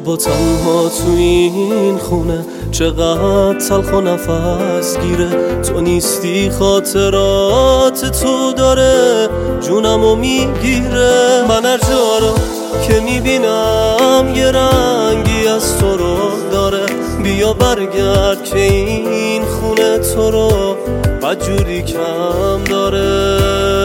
با تنها تو این خونه چقدر تلخ و نفس گیره. تو نیستی خاطرات تو داره جونمو میگیره. من هر جا رو که میبینم یه رنگی از تو رو داره. بیا برگرد که این خونه تو رو بدجوری کم داره.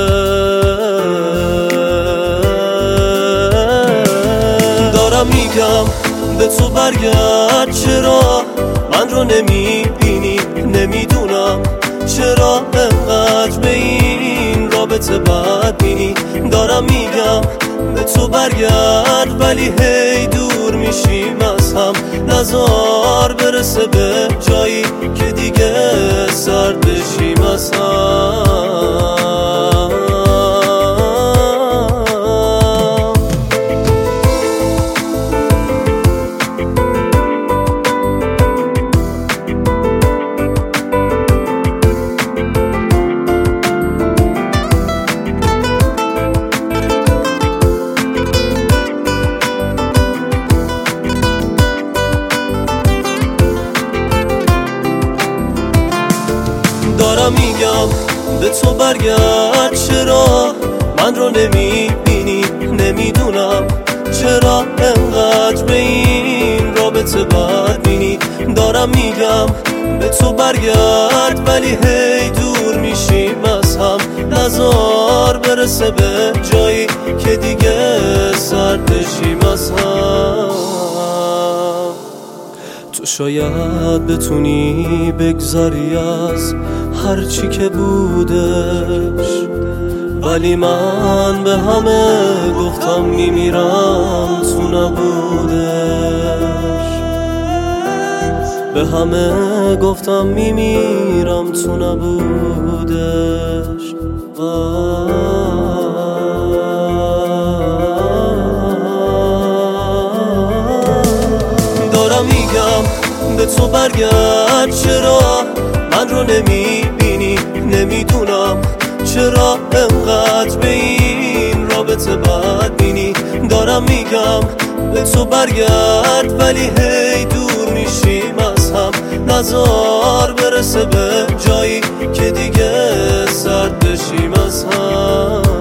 دارم میگم به تو برگرد، چرا من رو نمیبینی؟ نمیدونم چرا انقدر به این رابطه بدبینی. دارم میگم به تو برگرد ولی هی دور میشیم از هم. نزار برسه به جایی که دیگه سرد بشیم از هم. دارم میگم به تو برگرد، چرا من رو نمیبینی؟ نمیدونم چرا انقدر به این رابطه بدبینی. دارم میگم به تو برگرد ولی هی دور میشیم از هم. نزار برسه به جایی که دیگه سرد بشیم از هم. تو شاید بتونی بگذری از هر چی که بودش، ولی من به همه گفتم میمیرم تو نبودش. به همه گفتم میمیرم تو نبودش. دارم میگم به تو برگرد، چرا من رو نمیبینی؟ نمیدونم چرا انقدر به این رابطه بدبینی. دارم میگم به تو برگرد ولی هی دور میشیم از هم. نزار برسه به جایی که دیگه سرد بشیم از هم.